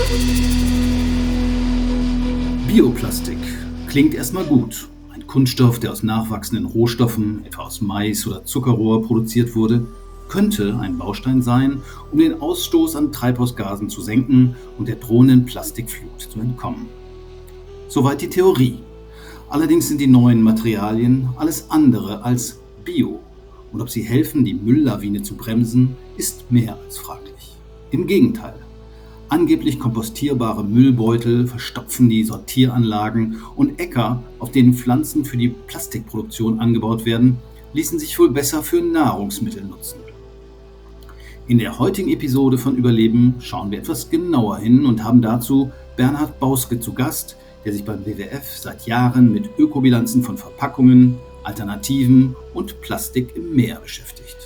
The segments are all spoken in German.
Bioplastik klingt erstmal gut. Ein Kunststoff, der aus nachwachsenden Rohstoffen, etwa aus Mais oder Zuckerrohr, produziert wurde, könnte ein Baustein sein, um den Ausstoß an Treibhausgasen zu senken und der drohenden Plastikflut zu entkommen. Soweit die Theorie. Allerdings sind die neuen Materialien alles andere als bio. Und ob sie helfen, die Mülllawine zu bremsen, ist mehr als fraglich. Im Gegenteil. Angeblich kompostierbare Müllbeutel verstopfen die Sortieranlagen und Äcker, auf denen Pflanzen für die Plastikproduktion angebaut werden, ließen sich wohl besser für Nahrungsmittel nutzen. In der heutigen Episode von Überleben schauen wir etwas genauer hin und haben dazu Bernhard Bauske zu Gast, der sich beim WWF seit Jahren mit Ökobilanzen von Verpackungen, Alternativen und Plastik im Meer beschäftigt.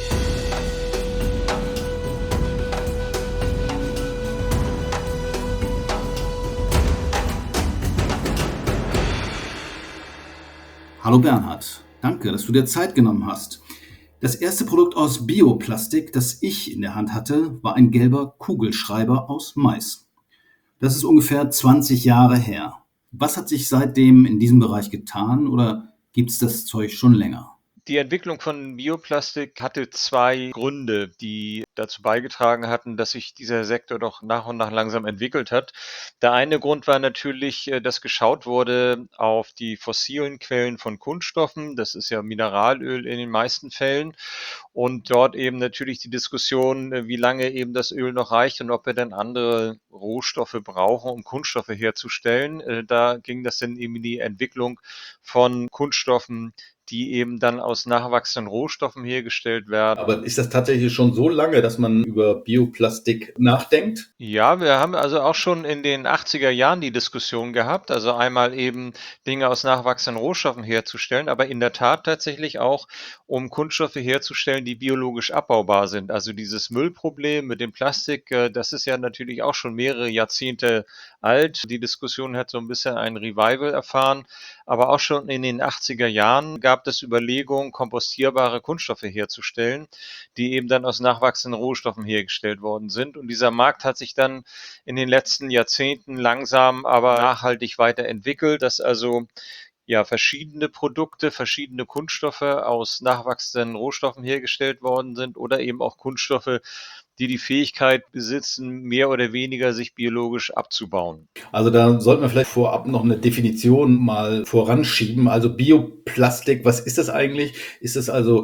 Hallo Bernhard, danke, dass du dir Zeit genommen hast. Das erste Produkt aus Bioplastik, das ich in der Hand hatte, war ein gelber Kugelschreiber aus Mais. Das ist ungefähr 20 Jahre her. Was hat sich seitdem in diesem Bereich getan oder gibt es das Zeug schon länger? Die Entwicklung von Bioplastik hatte 2 Gründe, die dazu beigetragen hatten, dass sich dieser Sektor doch nach und nach langsam entwickelt hat. Der eine Grund war natürlich, dass geschaut wurde auf die fossilen Quellen von Kunststoffen. Das ist ja Mineralöl in den meisten Fällen. Und dort eben natürlich die Diskussion, wie lange eben das Öl noch reicht und ob wir denn andere Rohstoffe brauchen, um Kunststoffe herzustellen. Da ging das dann eben in die Entwicklung von Kunststoffen, die eben dann aus nachwachsenden Rohstoffen hergestellt werden. Aber ist das tatsächlich schon so lange, dass man über Bioplastik nachdenkt? Ja, wir haben also auch schon in den 80er Jahren die Diskussion gehabt, also einmal eben Dinge aus nachwachsenden Rohstoffen herzustellen, aber in der Tat tatsächlich auch, um Kunststoffe herzustellen, die biologisch abbaubar sind. Also dieses Müllproblem mit dem Plastik, das ist ja natürlich auch schon mehrere Jahrzehnte alt. Die Diskussion hat so ein bisschen ein Revival erfahren, aber auch schon in den 80er Jahren gab es Überlegungen, kompostierbare Kunststoffe herzustellen, die eben dann aus nachwachsenden Rohstoffen hergestellt worden sind. Und dieser Markt hat sich dann in den letzten Jahrzehnten langsam, aber nachhaltig weiterentwickelt, dass also ja verschiedene Produkte, verschiedene Kunststoffe aus nachwachsenden Rohstoffen hergestellt worden sind oder eben auch Kunststoffe, die die Fähigkeit besitzen, mehr oder weniger sich biologisch abzubauen. Also da sollten wir vielleicht vorab noch eine Definition mal voranschieben. Also Bioplastik, was ist das eigentlich? Ist es also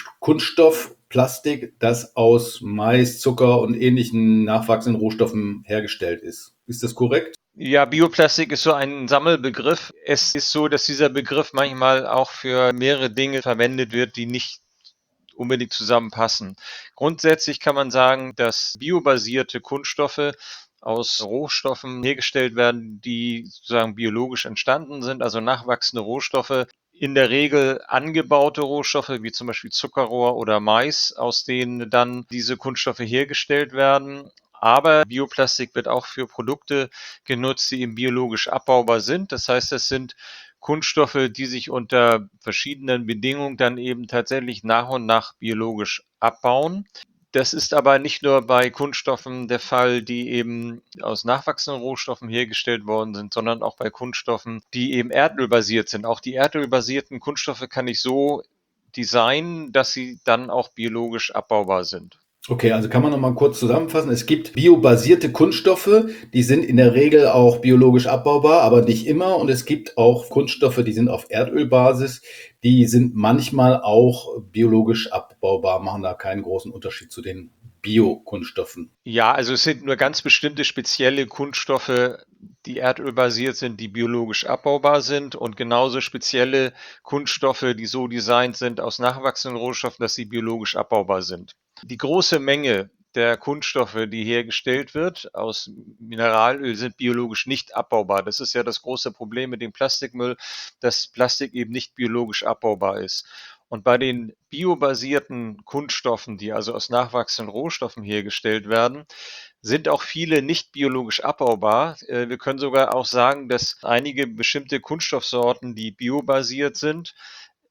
Kunststoffplastik, das aus Mais, Zucker und ähnlichen nachwachsenden Rohstoffen hergestellt ist? Ist das korrekt? Ja, Bioplastik ist so ein Sammelbegriff. Es ist so, dass dieser Begriff manchmal auch für mehrere Dinge verwendet wird, die nicht unbedingt zusammenpassen. Grundsätzlich kann man sagen, dass biobasierte Kunststoffe aus Rohstoffen hergestellt werden, die sozusagen biologisch entstanden sind, also nachwachsende Rohstoffe, in der Regel angebaute Rohstoffe, wie zum Beispiel Zuckerrohr oder Mais, aus denen dann diese Kunststoffe hergestellt werden. Aber Bioplastik wird auch für Produkte genutzt, die eben biologisch abbaubar sind. Das heißt, es sind Kunststoffe, die sich unter verschiedenen Bedingungen dann eben tatsächlich nach und nach biologisch abbauen. Das ist aber nicht nur bei Kunststoffen der Fall, die eben aus nachwachsenden Rohstoffen hergestellt worden sind, sondern auch bei Kunststoffen, die eben erdölbasiert sind. Auch die erdölbasierten Kunststoffe kann ich so designen, dass sie dann auch biologisch abbaubar sind. Okay, also kann man noch mal kurz zusammenfassen. Es gibt biobasierte Kunststoffe, die sind in der Regel auch biologisch abbaubar, aber nicht immer. Und es gibt auch Kunststoffe, die sind auf Erdölbasis, die sind manchmal auch biologisch abbaubar, machen da keinen großen Unterschied zu den Biokunststoffen. Ja, also es sind nur ganz bestimmte spezielle Kunststoffe, die erdölbasiert sind, die biologisch abbaubar sind und genauso spezielle Kunststoffe, die so designt sind aus nachwachsenden Rohstoffen, dass sie biologisch abbaubar sind. Die große Menge der Kunststoffe, die hergestellt wird aus Mineralöl, sind biologisch nicht abbaubar. Das ist ja das große Problem mit dem Plastikmüll, dass Plastik eben nicht biologisch abbaubar ist. Und bei den biobasierten Kunststoffen, die also aus nachwachsenden Rohstoffen hergestellt werden, sind auch viele nicht biologisch abbaubar. Wir können sogar auch sagen, dass einige bestimmte Kunststoffsorten, die biobasiert sind,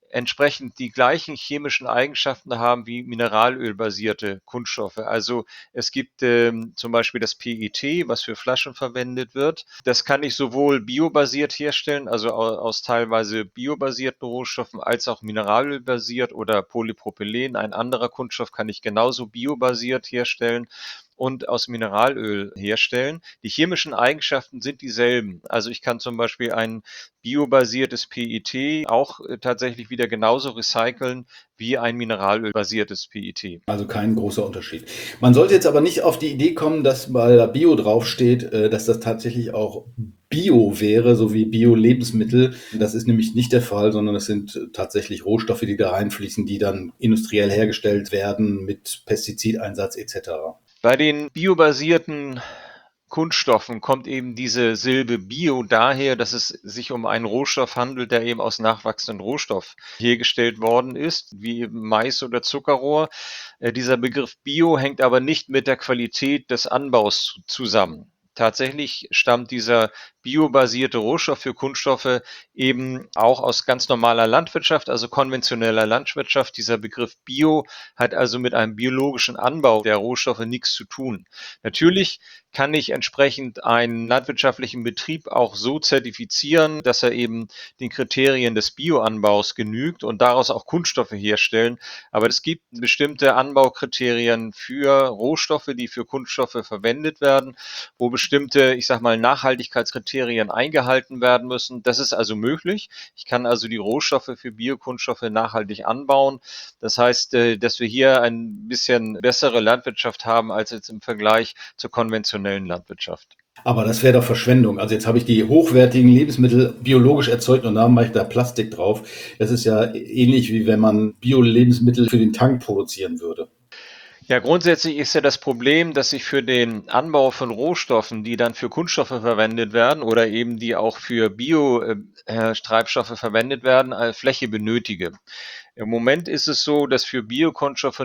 entsprechend die gleichen chemischen Eigenschaften haben wie mineralölbasierte Kunststoffe. Also es gibt zum Beispiel das PET, was für Flaschen verwendet wird. Das kann ich sowohl biobasiert herstellen, also aus teilweise biobasierten Rohstoffen, als auch mineralölbasiert oder Polypropylen. Ein anderer Kunststoff kann ich genauso biobasiert herstellen und aus Mineralöl herstellen. Die chemischen Eigenschaften sind dieselben. Also ich kann zum Beispiel ein biobasiertes PET auch tatsächlich wieder genauso recyceln wie ein mineralölbasiertes PET. Also kein großer Unterschied. Man sollte jetzt aber nicht auf die Idee kommen, dass weil da Bio draufsteht, dass das tatsächlich auch Bio wäre, so wie Bio-Lebensmittel. Das ist nämlich nicht der Fall, sondern es sind tatsächlich Rohstoffe, die da reinfließen, die dann industriell hergestellt werden mit Pestizideinsatz etc. Bei den biobasierten Kunststoffen kommt eben diese Silbe Bio daher, dass es sich um einen Rohstoff handelt, der eben aus nachwachsendem Rohstoff hergestellt worden ist, wie eben Mais oder Zuckerrohr. Dieser Begriff Bio hängt aber nicht mit der Qualität des Anbaus zusammen. Tatsächlich stammt dieser biobasierte Rohstoff für Kunststoffe eben auch aus ganz normaler Landwirtschaft, also konventioneller Landwirtschaft. Dieser Begriff Bio hat also mit einem biologischen Anbau der Rohstoffe nichts zu tun. Natürlich kann ich entsprechend einen landwirtschaftlichen Betrieb auch so zertifizieren, dass er eben den Kriterien des Bioanbaus genügt und daraus auch Kunststoffe herstellen. Aber es gibt bestimmte Anbaukriterien für Rohstoffe, die für Kunststoffe verwendet werden, wo bestimmte, ich sage mal, Nachhaltigkeitskriterien eingehalten werden müssen. Das ist also möglich. Ich kann also die Rohstoffe für Biokunststoffe nachhaltig anbauen. Das heißt, dass wir hier ein bisschen bessere Landwirtschaft haben als jetzt im Vergleich zur konventionellen Landwirtschaft. Aber das wäre doch Verschwendung. Also jetzt habe ich die hochwertigen Lebensmittel biologisch erzeugt und dann mache ich da Plastik drauf. Das ist ja ähnlich wie wenn man Bio-Lebensmittel für den Tank produzieren würde. Ja, grundsätzlich ist ja das Problem, dass ich für den Anbau von Rohstoffen, die dann für Kunststoffe verwendet werden oder eben die auch für Bio-Treibstoffe verwendet werden, Fläche benötige. Im Moment ist es so, dass für Biokunststoffe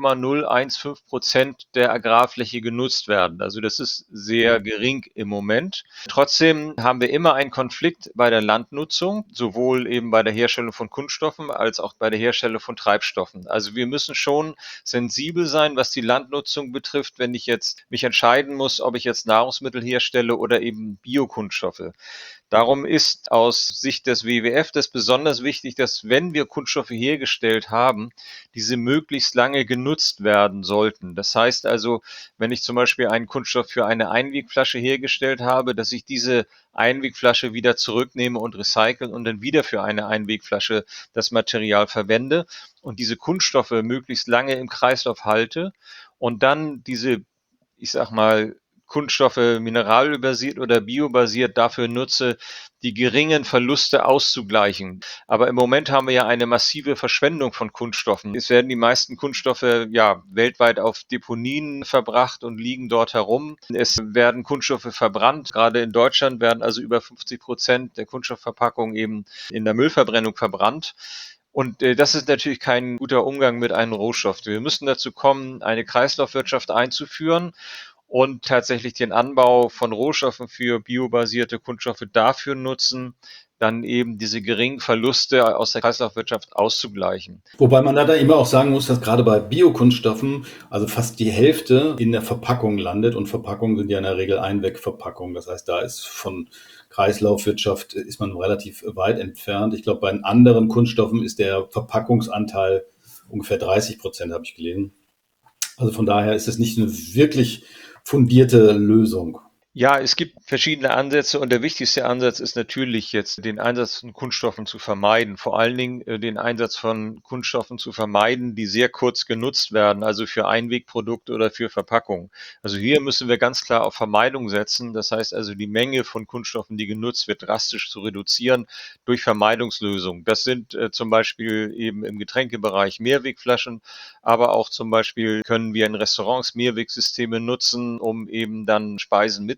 0,015% der Agrarfläche genutzt werden. Also das ist sehr gering im Moment. Trotzdem haben wir immer einen Konflikt bei der Landnutzung, sowohl eben bei der Herstellung von Kunststoffen als auch bei der Herstellung von Treibstoffen. Also wir müssen schon sensibel sein, was die Landnutzung betrifft, wenn ich jetzt mich entscheiden muss, ob ich jetzt Nahrungsmittel herstelle oder eben Biokunststoffe. Darum ist aus Sicht des WWF das besonders wichtig, dass wenn wir Kunststoffe hergestellt haben, diese möglichst lange genutzt werden sollten. Das heißt also, wenn ich zum Beispiel einen Kunststoff für eine Einwegflasche hergestellt habe, dass ich diese Einwegflasche wieder zurücknehme und recyceln und dann wieder für eine Einwegflasche das Material verwende und diese Kunststoffe möglichst lange im Kreislauf halte und dann diese, ich sag mal, Kunststoffe mineralölbasiert oder biobasiert dafür nutze, die geringen Verluste auszugleichen. Aber im Moment haben wir ja eine massive Verschwendung von Kunststoffen. Es werden die meisten Kunststoffe ja weltweit auf Deponien verbracht und liegen dort herum. Es werden Kunststoffe verbrannt. Gerade in Deutschland werden also über 50% der Kunststoffverpackungen eben in der Müllverbrennung verbrannt. Und das ist natürlich kein guter Umgang mit einem Rohstoff. Wir müssen dazu kommen, eine Kreislaufwirtschaft einzuführen und tatsächlich den Anbau von Rohstoffen für biobasierte Kunststoffe dafür nutzen, dann eben diese geringen Verluste aus der Kreislaufwirtschaft auszugleichen. Wobei man da immer auch sagen muss, dass gerade bei Biokunststoffen also fast die Hälfte in der Verpackung landet und Verpackungen sind ja in der Regel Einwegverpackungen. Das heißt, da ist von Kreislaufwirtschaft ist man relativ weit entfernt. Ich glaube, bei den anderen Kunststoffen ist der Verpackungsanteil ungefähr 30%, habe ich gelesen. Also von daher ist es nicht eine wirklich fundierte Lösung. Ja, es gibt verschiedene Ansätze und der wichtigste Ansatz ist natürlich jetzt, den Einsatz von Kunststoffen zu vermeiden. Vor allen Dingen den Einsatz von Kunststoffen zu vermeiden, die sehr kurz genutzt werden, also für Einwegprodukte oder für Verpackungen. Also hier müssen wir ganz klar auf Vermeidung setzen. Das heißt also, die Menge von Kunststoffen, die genutzt wird, drastisch zu reduzieren durch Vermeidungslösungen. Das sind zum Beispiel eben im Getränkebereich Mehrwegflaschen, aber auch zum Beispiel können wir in Restaurants Mehrwegsysteme nutzen, um eben dann Speisen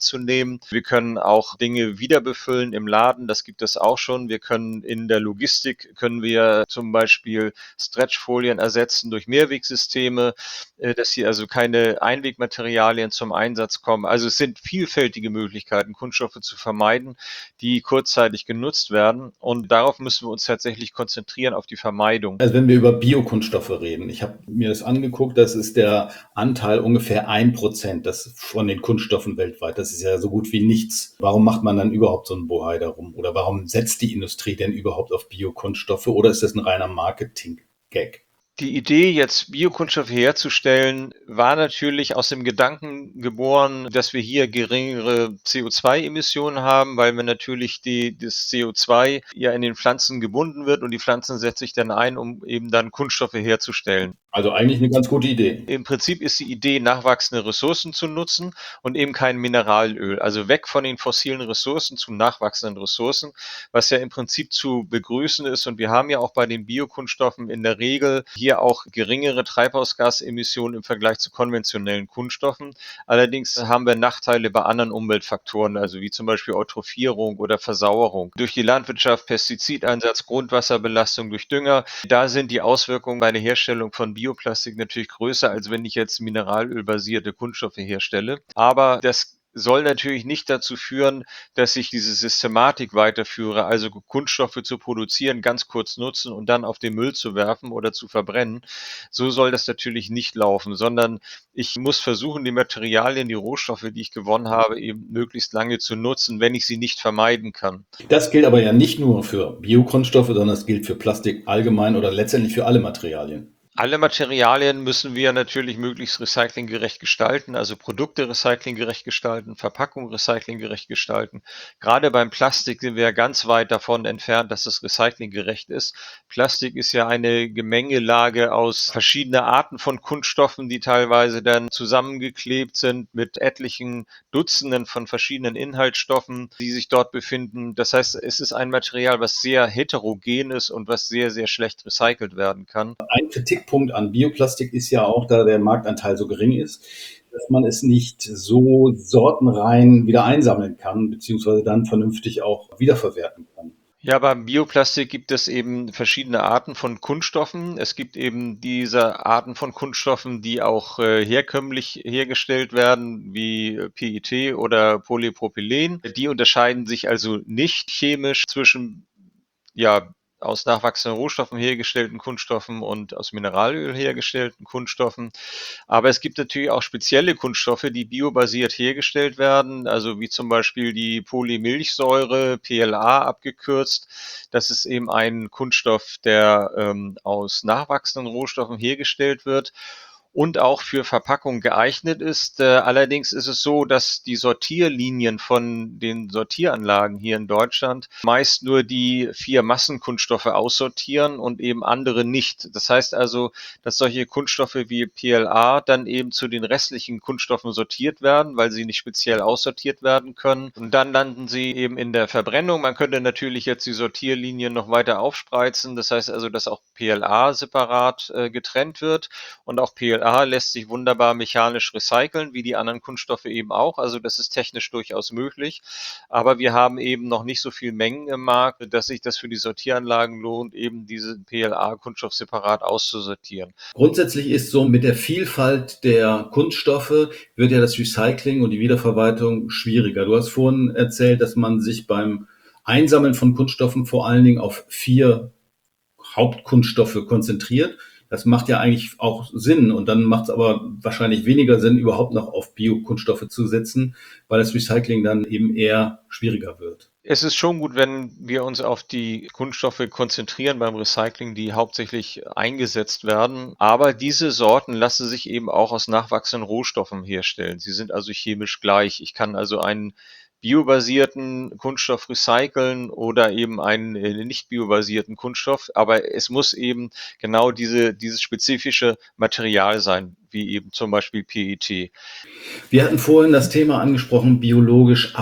mitzunehmen. Wir können auch Dinge wieder befüllen im Laden, das gibt es auch schon. Wir können in der Logistik, können wir zum Beispiel Stretchfolien ersetzen durch Mehrwegsysteme, dass hier also keine Einwegmaterialien zum Einsatz kommen. Also es sind vielfältige Möglichkeiten, Kunststoffe zu vermeiden, die kurzzeitig genutzt werden. Und darauf müssen wir uns tatsächlich konzentrieren, auf die Vermeidung. Also wenn wir über Biokunststoffe reden, ich habe mir das angeguckt, das ist der Anteil ungefähr 1% von den Kunststoffen weltweit. Das ist ja so gut wie nichts. Warum macht man dann überhaupt so einen Bohai darum? Oder warum setzt die Industrie denn überhaupt auf Biokunststoffe? Oder ist das ein reiner Marketing-Gag? Die Idee, jetzt Biokunststoffe herzustellen, war natürlich aus dem Gedanken geboren, dass wir hier geringere CO2-Emissionen haben, weil wir natürlich das CO2 ja in den Pflanzen gebunden wird und die Pflanzen setzen sich dann ein, um eben dann Kunststoffe herzustellen. Also eigentlich eine ganz gute Idee. Im Prinzip ist die Idee, nachwachsende Ressourcen zu nutzen und eben kein Mineralöl. Also weg von den fossilen Ressourcen zu nachwachsenden Ressourcen, was ja im Prinzip zu begrüßen ist. Und wir haben ja auch bei den Biokunststoffen in der Regel hier auch geringere Treibhausgasemissionen im Vergleich zu konventionellen Kunststoffen. Allerdings haben wir Nachteile bei anderen Umweltfaktoren, also wie zum Beispiel Eutrophierung oder Versauerung. Durch die Landwirtschaft, Pestizideinsatz, Grundwasserbelastung durch Dünger, da sind die Auswirkungen bei der Herstellung von Bioplastik natürlich größer, als wenn ich jetzt mineralölbasierte Kunststoffe herstelle. Aber das soll natürlich nicht dazu führen, dass ich diese Systematik weiterführe, also Kunststoffe zu produzieren, ganz kurz nutzen und dann auf den Müll zu werfen oder zu verbrennen. So soll das natürlich nicht laufen, sondern ich muss versuchen, die Materialien, die Rohstoffe, die ich gewonnen habe, eben möglichst lange zu nutzen, wenn ich sie nicht vermeiden kann. Das gilt aber ja nicht nur für Biokunststoffe, sondern das gilt für Plastik allgemein oder letztendlich für alle Materialien. Alle Materialien müssen wir natürlich möglichst recyclinggerecht gestalten, also Produkte recyclinggerecht gestalten, Verpackung recyclinggerecht gestalten. Gerade beim Plastik sind wir ganz weit davon entfernt, dass es recyclinggerecht ist. Plastik ist ja eine Gemengelage aus verschiedenen Arten von Kunststoffen, die teilweise dann zusammengeklebt sind mit etlichen Dutzenden von verschiedenen Inhaltsstoffen, die sich dort befinden. Das heißt, es ist ein Material, was sehr heterogen ist und was sehr, sehr schlecht recycelt werden kann. Ein Kritikpunkt an Bioplastik ist ja auch, da der Marktanteil so gering ist, dass man es nicht so sortenrein wieder einsammeln kann, beziehungsweise dann vernünftig auch wiederverwerten kann. Ja, beim Bioplastik gibt es eben verschiedene Arten von Kunststoffen. Es gibt eben diese Arten von Kunststoffen, die auch herkömmlich hergestellt werden, wie PET oder Polypropylen. Die unterscheiden sich also nicht chemisch zwischen ja, aus nachwachsenden Rohstoffen hergestellten Kunststoffen und aus Mineralöl hergestellten Kunststoffen. Aber es gibt natürlich auch spezielle Kunststoffe, die biobasiert hergestellt werden, also wie zum Beispiel die Polymilchsäure, PLA abgekürzt. Das ist eben ein Kunststoff, der aus nachwachsenden Rohstoffen hergestellt wird und auch für Verpackung geeignet ist. Allerdings ist es so, dass die Sortierlinien von den Sortieranlagen hier in Deutschland meist nur die 4 Massenkunststoffe aussortieren und eben andere nicht. Das heißt also, dass solche Kunststoffe wie PLA dann eben zu den restlichen Kunststoffen sortiert werden, weil sie nicht speziell aussortiert werden können. Und dann landen sie eben in der Verbrennung. Man könnte natürlich jetzt die Sortierlinien noch weiter aufspreizen. Das heißt also, dass auch PLA separat getrennt wird und auch PLA lässt sich wunderbar mechanisch recyceln, wie die anderen Kunststoffe eben auch. Also das ist technisch durchaus möglich. Aber wir haben eben noch nicht so viel Mengen im Markt, dass sich das für die Sortieranlagen lohnt, eben diese PLA-Kunststoff separat auszusortieren. Grundsätzlich ist so, mit der Vielfalt der Kunststoffe wird ja das Recycling und die Wiederverwertung schwieriger. Du hast vorhin erzählt, dass man sich beim Einsammeln von Kunststoffen vor allen Dingen auf 4 Hauptkunststoffe konzentriert. Das macht ja eigentlich auch Sinn und dann macht es aber wahrscheinlich weniger Sinn, überhaupt noch auf Biokunststoffe zu setzen, weil das Recycling dann eben eher schwieriger wird. Es ist schon gut, wenn wir uns auf die Kunststoffe konzentrieren beim Recycling, die hauptsächlich eingesetzt werden. Aber diese Sorten lassen sich eben auch aus nachwachsenden Rohstoffen herstellen. Sie sind also chemisch gleich. Ich kann also einen biobasierten Kunststoff recyceln oder eben einen nicht biobasierten Kunststoff. Aber es muss eben genau dieses spezifische Material sein, wie eben zum Beispiel PET. Wir hatten vorhin das Thema angesprochen, biologisch abbaubar.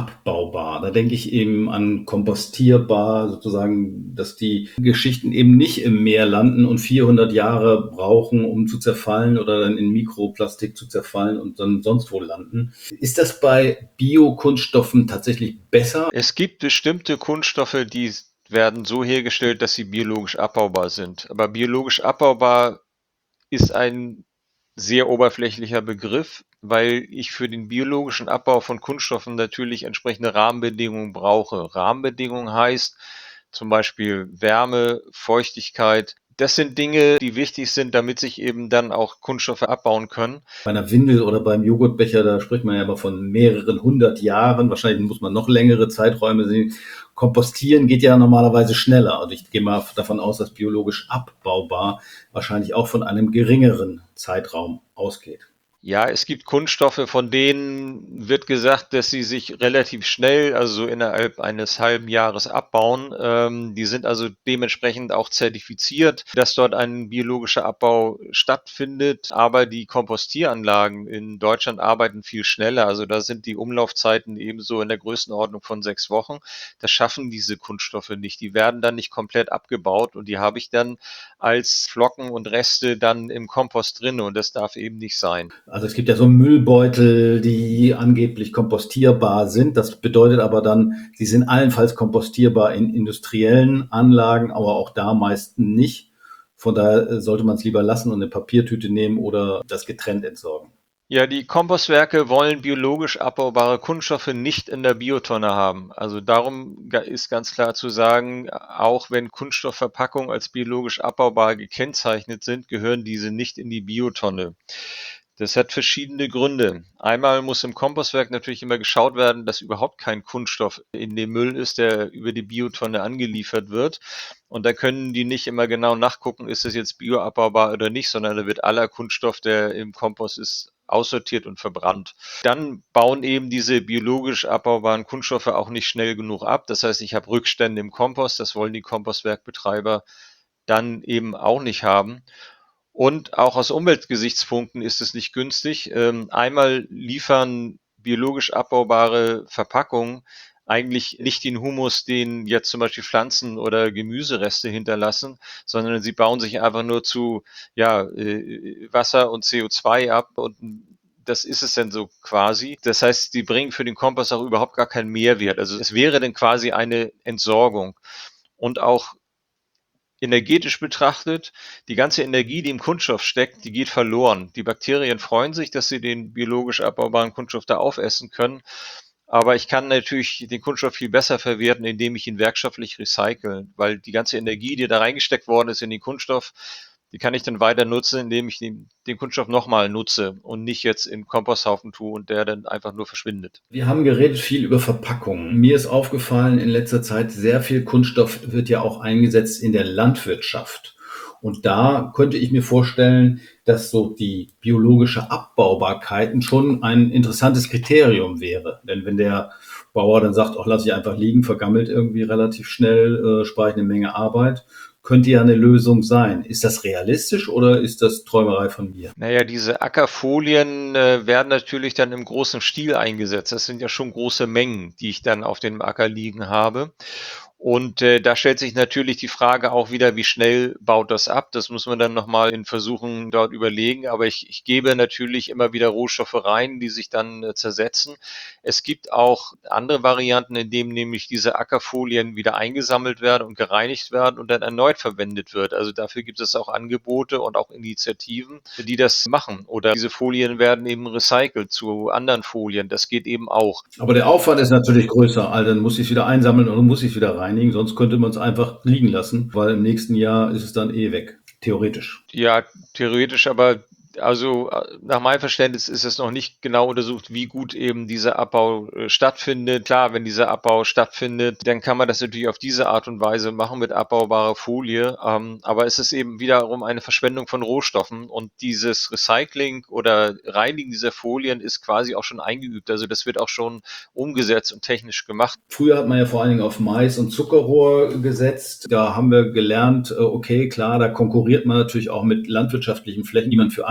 abbaubar. Da denke ich eben an kompostierbar, sozusagen, dass die Geschichten eben nicht im Meer landen und 400 Jahre brauchen, um zu zerfallen oder dann in Mikroplastik zu zerfallen und dann sonst wo landen. Ist das bei Biokunststoffen tatsächlich besser? Es gibt bestimmte Kunststoffe, die werden so hergestellt, dass sie biologisch abbaubar sind. Aber biologisch abbaubar ist ein sehr oberflächlicher Begriff, weil ich für den biologischen Abbau von Kunststoffen natürlich entsprechende Rahmenbedingungen brauche. Rahmenbedingungen heißt zum Beispiel Wärme, Feuchtigkeit. Das sind Dinge, die wichtig sind, damit sich eben dann auch Kunststoffe abbauen können. Bei einer Windel oder beim Joghurtbecher, da spricht man ja immer von mehreren hundert Jahren. Wahrscheinlich muss man noch längere Zeiträume sehen. Kompostieren geht ja normalerweise schneller. Also ich gehe mal davon aus, dass biologisch abbaubar wahrscheinlich auch von einem geringeren Zeitraum ausgeht. Ja, es gibt Kunststoffe, von denen wird gesagt, dass sie sich relativ schnell, also so innerhalb eines halben Jahres abbauen. Die sind also dementsprechend auch zertifiziert, dass dort ein biologischer Abbau stattfindet. Aber die Kompostieranlagen in Deutschland arbeiten viel schneller. Also da sind die Umlaufzeiten ebenso in der Größenordnung von 6 Wochen. Das schaffen diese Kunststoffe nicht. Die werden dann nicht komplett abgebaut und die habe ich dann als Flocken und Reste dann im Kompost drin und das darf eben nicht sein. Also es gibt ja so Müllbeutel, die angeblich kompostierbar sind. Das bedeutet aber dann, sie sind allenfalls kompostierbar in industriellen Anlagen, aber auch da meist nicht. Von daher sollte man es lieber lassen und eine Papiertüte nehmen oder das getrennt entsorgen. Ja, die Kompostwerke wollen biologisch abbaubare Kunststoffe nicht in der Biotonne haben. Also darum ist ganz klar zu sagen, auch wenn Kunststoffverpackungen als biologisch abbaubar gekennzeichnet sind, gehören diese nicht in die Biotonne. Das hat verschiedene Gründe. Einmal muss im Kompostwerk natürlich immer geschaut werden, dass überhaupt kein Kunststoff in dem Müll ist, der über die Biotonne angeliefert wird. Und da können die nicht immer genau nachgucken, ist es jetzt bioabbaubar oder nicht, sondern da wird aller Kunststoff, der im Kompost ist, aussortiert und verbrannt. Dann bauen eben diese biologisch abbaubaren Kunststoffe auch nicht schnell genug ab. Das heißt, ich habe Rückstände im Kompost, das wollen die Kompostwerkbetreiber dann eben auch nicht haben. Und auch aus Umweltgesichtspunkten ist es nicht günstig. Einmal liefern biologisch abbaubare Verpackungen eigentlich nicht den Humus, den jetzt zum Beispiel Pflanzen oder Gemüsereste hinterlassen, sondern sie bauen sich einfach nur zu Wasser und CO2 ab und das ist es dann so quasi. Das heißt, die bringen für den Kompost auch überhaupt gar keinen Mehrwert. Also es wäre dann quasi eine Entsorgung. Und auch energetisch betrachtet, die ganze Energie, die im Kunststoff steckt, die geht verloren. Die Bakterien freuen sich, dass sie den biologisch abbaubaren Kunststoff da aufessen können. Aber ich kann natürlich den Kunststoff viel besser verwerten, indem ich ihn werkstofflich recycle, weil die ganze Energie, die da reingesteckt worden ist in den Kunststoff, die kann ich dann weiter nutzen, indem ich den Kunststoff nochmal nutze und nicht jetzt in Komposthaufen tue und der dann einfach nur verschwindet. Wir haben geredet viel über Verpackungen. Mir ist aufgefallen, in letzter Zeit sehr viel Kunststoff wird ja auch eingesetzt in der Landwirtschaft. Und da könnte ich mir vorstellen, dass so die biologische Abbaubarkeit schon ein interessantes Kriterium wäre. Denn wenn der Bauer dann sagt, ach, lass ich einfach liegen, vergammelt irgendwie relativ schnell, spare ich eine Menge Arbeit, könnte ja eine Lösung sein. Ist das realistisch oder ist das Träumerei von mir? Naja, diese Ackerfolien werden natürlich dann im großen Stil eingesetzt. Das sind ja schon große Mengen, die ich dann auf dem Acker liegen habe. Und da stellt sich natürlich die Frage auch wieder, wie schnell baut das ab? Das muss man dann nochmal in Versuchen dort überlegen. Aber ich gebe natürlich immer wieder Rohstoffe rein, die sich dann zersetzen. Es gibt auch andere Varianten, in denen nämlich diese Ackerfolien wieder eingesammelt werden und gereinigt werden und dann erneut verwendet wird. Also dafür gibt es auch Angebote und auch Initiativen, die das machen. Oder diese Folien werden eben recycelt zu anderen Folien. Das geht eben auch. Aber der Aufwand ist natürlich größer. Also dann muss ich es wieder einsammeln und muss ich es wieder reinigen. Sonst könnte man es einfach liegen lassen, weil im nächsten Jahr ist es dann eh weg. Theoretisch. Ja, theoretisch, aber also nach meinem Verständnis ist es noch nicht genau untersucht, wie gut eben dieser Abbau stattfindet. Klar, wenn dieser Abbau stattfindet, dann kann man das natürlich auf diese Art und Weise machen mit abbaubarer Folie. Aber es ist eben wiederum eine Verschwendung von Rohstoffen und dieses Recycling oder Reinigen dieser Folien ist quasi auch schon eingeübt. Also das wird auch schon umgesetzt und technisch gemacht. Früher hat man ja vor allen Dingen auf Mais und Zuckerrohr gesetzt. Da haben wir gelernt, okay, klar, da konkurriert man natürlich auch mit landwirtschaftlichen Flächen, die man für andere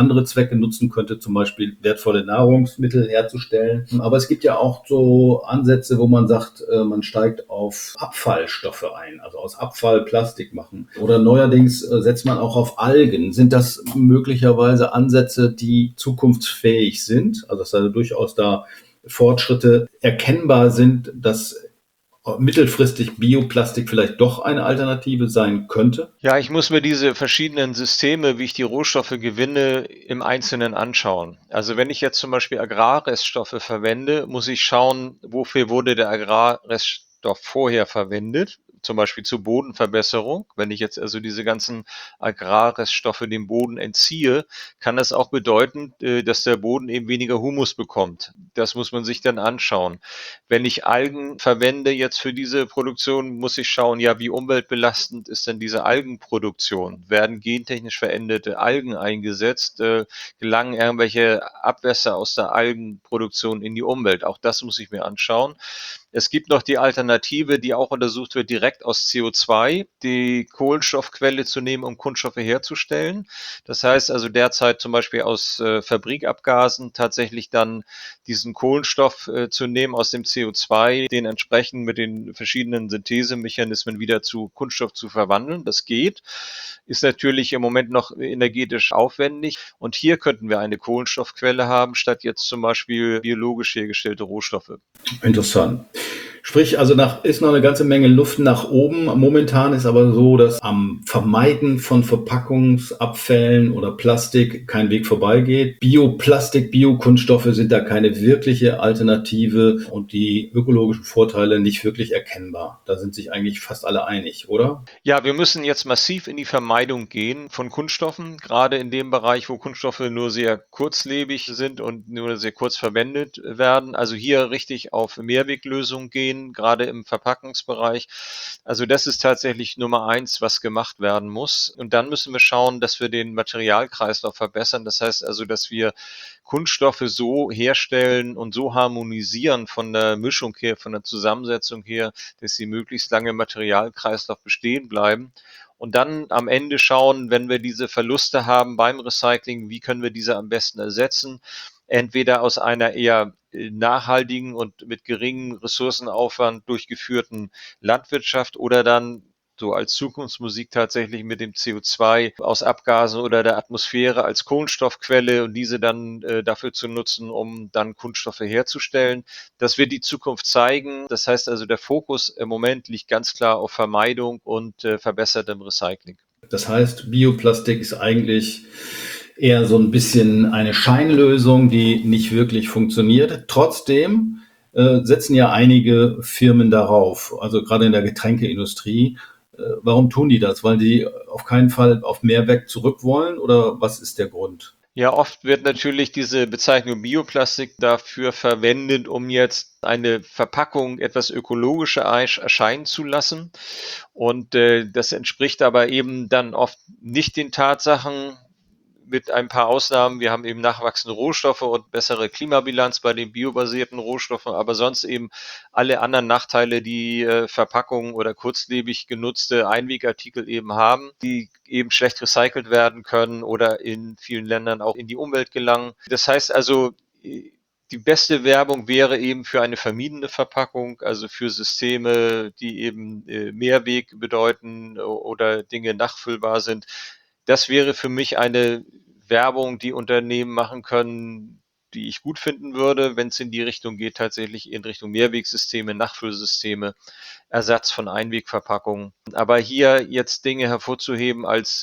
andere Zwecke nutzen könnte, zum Beispiel wertvolle Nahrungsmittel herzustellen. Aber es gibt ja auch so Ansätze, wo man sagt, man steigt auf Abfallstoffe ein, also aus Abfall Plastik machen. Oder neuerdings setzt man auch auf Algen. Sind das möglicherweise Ansätze, die zukunftsfähig sind? Also dass da durchaus da Fortschritte erkennbar sind, dass mittelfristig Bioplastik vielleicht doch eine Alternative sein könnte? Ja, ich muss mir diese verschiedenen Systeme, wie ich die Rohstoffe gewinne, im Einzelnen anschauen. Also wenn ich jetzt zum Beispiel Agrarreststoffe verwende, muss ich schauen, wofür wurde der Agrarreststoff vorher verwendet, zum Beispiel zur Bodenverbesserung. Wenn ich jetzt also diese ganzen Agrarreststoffe dem Boden entziehe, kann das auch bedeuten, dass der Boden eben weniger Humus bekommt. Das muss man sich dann anschauen. Wenn ich Algen verwende jetzt für diese Produktion, muss ich schauen, ja, wie umweltbelastend ist denn diese Algenproduktion? Werden gentechnisch veränderte Algen eingesetzt? Gelangen irgendwelche Abwässer aus der Algenproduktion in die Umwelt? Auch das muss ich mir anschauen. Es gibt noch die Alternative, die auch untersucht wird, direkt aus CO2 die Kohlenstoffquelle zu nehmen, um Kunststoffe herzustellen. Das heißt also derzeit zum Beispiel aus Fabrikabgasen tatsächlich dann diesen Kohlenstoff zu nehmen aus dem CO2, den entsprechend mit den verschiedenen Synthesemechanismen wieder zu Kunststoff zu verwandeln. Das geht, ist natürlich im Moment noch energetisch aufwendig. Und hier könnten wir eine Kohlenstoffquelle haben, statt jetzt zum Beispiel biologisch hergestellte Rohstoffe. Interessant. Sprich, also ist noch eine ganze Menge Luft nach oben. Momentan ist aber so, dass am Vermeiden von Verpackungsabfällen oder Plastik kein Weg vorbeigeht. Bioplastik, Biokunststoffe sind da keine wirkliche Alternative und die ökologischen Vorteile nicht wirklich erkennbar. Da sind sich eigentlich fast alle einig, oder? Ja, wir müssen jetzt massiv in die Vermeidung gehen von Kunststoffen, gerade in dem Bereich, wo Kunststoffe nur sehr kurzlebig sind und nur sehr kurz verwendet werden. Also hier richtig auf Mehrweglösungen gehen, gerade im Verpackungsbereich. Also das ist tatsächlich Nummer eins, was gemacht werden muss. Und dann müssen wir schauen, dass wir den Materialkreislauf verbessern. Das heißt also, dass wir Kunststoffe so herstellen und so harmonisieren von der Mischung her, von der Zusammensetzung her, dass sie möglichst lange im Materialkreislauf bestehen bleiben. Und dann am Ende schauen, wenn wir diese Verluste haben beim Recycling, wie können wir diese am besten ersetzen? Entweder aus einer eher nachhaltigen und mit geringem Ressourcenaufwand durchgeführten Landwirtschaft oder dann so als Zukunftsmusik tatsächlich mit dem CO2 aus Abgasen oder der Atmosphäre als Kohlenstoffquelle und diese dann dafür zu nutzen, um dann Kunststoffe herzustellen. Das wird die Zukunft zeigen. Das heißt also, der Fokus im Moment liegt ganz klar auf Vermeidung und verbessertem Recycling. Das heißt, Bioplastik ist eigentlich eher so ein bisschen eine Scheinlösung, die nicht wirklich funktioniert. Trotzdem setzen ja einige Firmen darauf, also gerade in der Getränkeindustrie. Warum tun die das? Weil die auf keinen Fall auf Mehrweg zurück wollen oder was ist der Grund? Ja, oft wird natürlich diese Bezeichnung Bioplastik dafür verwendet, um jetzt eine Verpackung etwas ökologischer erscheinen zu lassen. Und das entspricht aber eben dann oft nicht den Tatsachen, mit ein paar Ausnahmen. Wir haben eben nachwachsende Rohstoffe und bessere Klimabilanz bei den biobasierten Rohstoffen, aber sonst eben alle anderen Nachteile, die Verpackungen oder kurzlebig genutzte Einwegartikel eben haben, die eben schlecht recycelt werden können oder in vielen Ländern auch in die Umwelt gelangen. Das heißt also, die beste Werbung wäre eben für eine vermiedene Verpackung, also für Systeme, die eben Mehrweg bedeuten oder Dinge nachfüllbar sind. Das wäre für mich eine Werbung, die Unternehmen machen können, die ich gut finden würde, wenn es in die Richtung geht, tatsächlich in Richtung Mehrwegsysteme, Nachfüllsysteme, Ersatz von Einwegverpackungen. Aber hier jetzt Dinge hervorzuheben als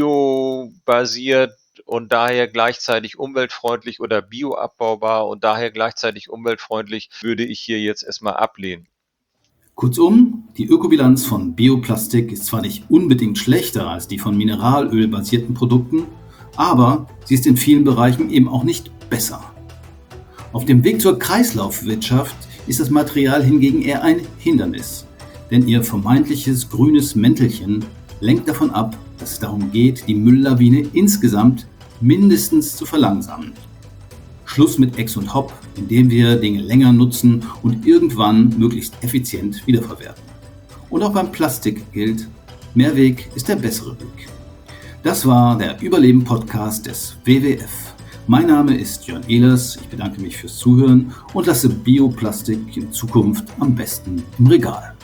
biobasiert und daher gleichzeitig umweltfreundlich oder bioabbaubar und daher gleichzeitig umweltfreundlich, würde ich hier jetzt erstmal ablehnen. Kurzum, die Ökobilanz von Bioplastik ist zwar nicht unbedingt schlechter als die von mineralölbasierten Produkten, aber sie ist in vielen Bereichen eben auch nicht besser. Auf dem Weg zur Kreislaufwirtschaft ist das Material hingegen eher ein Hindernis, denn ihr vermeintliches grünes Mäntelchen lenkt davon ab, dass es darum geht, die Mülllawine insgesamt mindestens zu verlangsamen. Schluss mit Ex und Hop, indem wir Dinge länger nutzen und irgendwann möglichst effizient wiederverwerten. Und auch beim Plastik gilt, Mehrweg ist der bessere Weg. Das war der Überleben-Podcast des WWF. Mein Name ist Jörn Ehlers, ich bedanke mich fürs Zuhören und lasse Bioplastik in Zukunft am besten im Regal.